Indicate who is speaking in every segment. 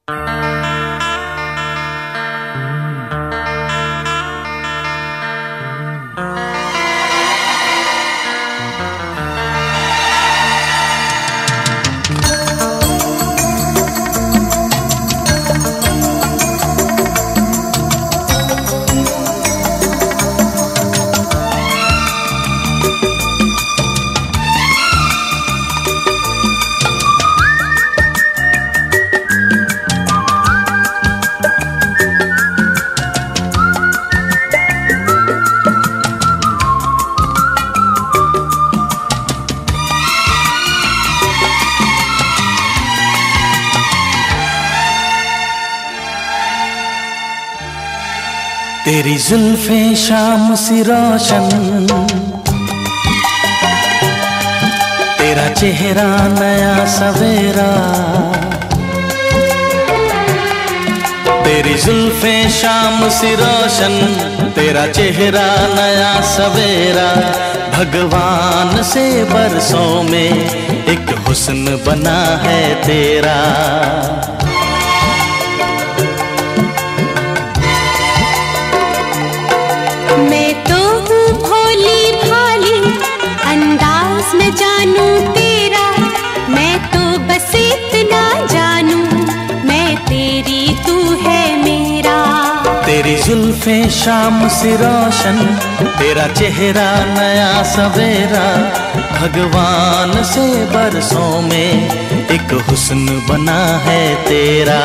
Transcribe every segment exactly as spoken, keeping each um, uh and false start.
Speaker 1: तेरी जुल्फें शाम सी रोशन, तेरा चेहरा नया सवेरा। तेरी जुल्फें शाम सी रोशन, तेरा चेहरा नया सवेरा। भगवान से बरसों में एक हुस्न बना है तेरा।
Speaker 2: मैं तो हूँ भोली भाली, अंदाज न जानू तेरा। मैं तो बस इतना जानू, मैं तेरी तू है मेरा।
Speaker 1: तेरी जुल्फें शाम सी रोशन, तेरा चेहरा नया सवेरा। भगवान से बरसों में एक हुस्न बना है तेरा।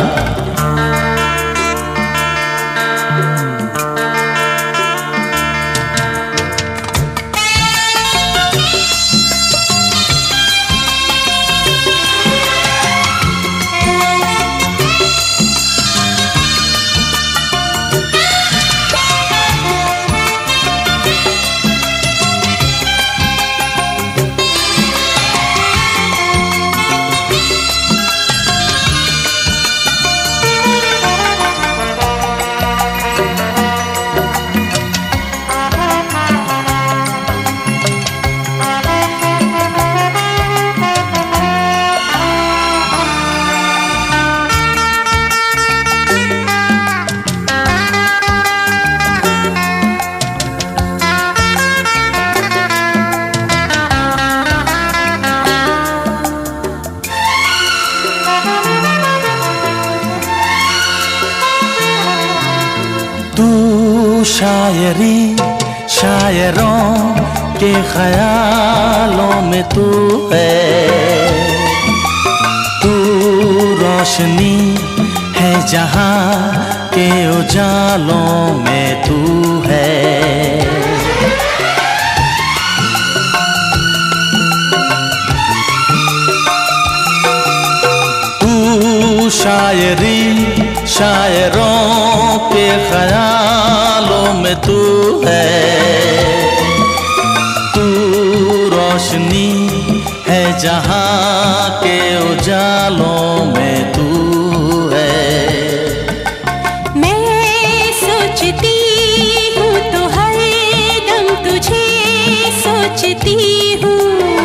Speaker 1: तू शायरी शायरों के ख्यालों में तू है। तू रोशनी है जहां के उजालों में तू है। तू शायरी शायरों के ख्यालों में तू है। तू रोशनी है जहां के उजालों में तू है।
Speaker 2: मैं सोचती हूँ तो हर दम तुझे सोचती हूँ।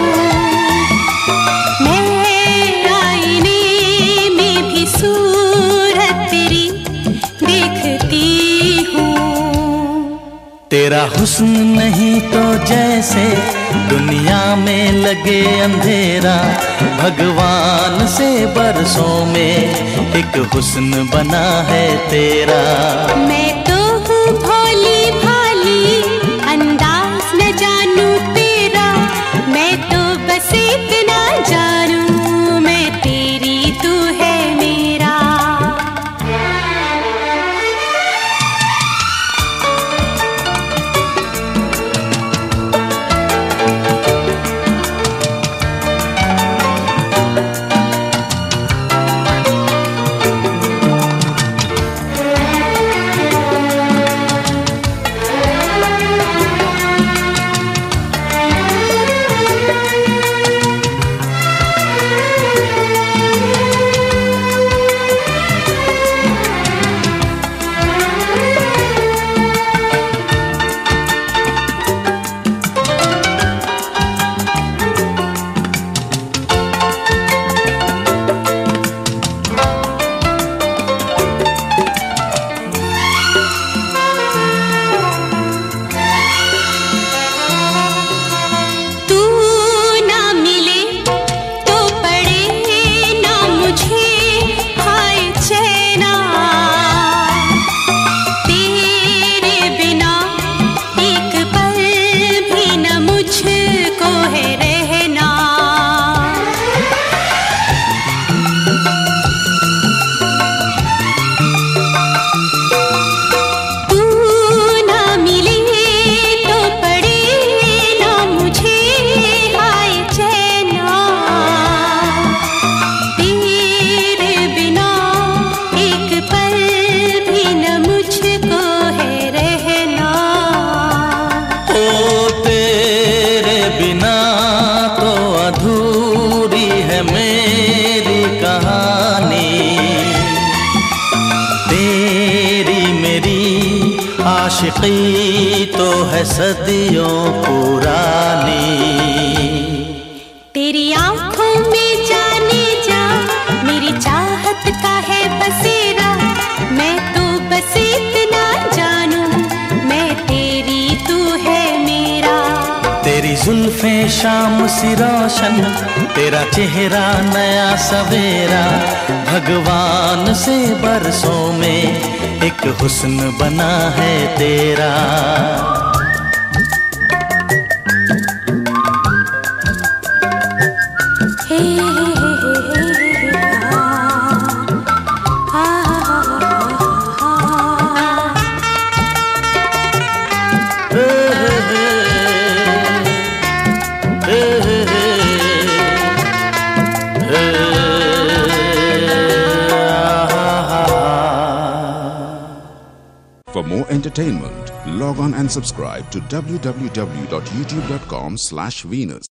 Speaker 1: तेरा हुस्न नहीं तो जैसे दुनिया में लगे अंधेरा। भगवान से बरसों में एक हुस्न बना है तेरा।
Speaker 2: मैं तो हूँ भोली भाली, अंदाज न जानू तेरा। मैं तो बस इतना जानू, मैं तेरी तू है मेरा।
Speaker 1: आशिकी तो है सदियों पुरानी।
Speaker 2: तेरी आंखों में जाने जा मेरी चाहत का है बसेरा, मैं तो बस इतना जानू मैं तेरी तू है मेरा।
Speaker 1: तेरी जुल्फें शाम सी रोशन, तेरा चेहरा नया सवेरा, भगवान से बरसों में एक हुस्न बना है तेरा।
Speaker 2: हे
Speaker 3: For more entertainment, log on and subscribe to w w w dot youtube dot com slash Venus.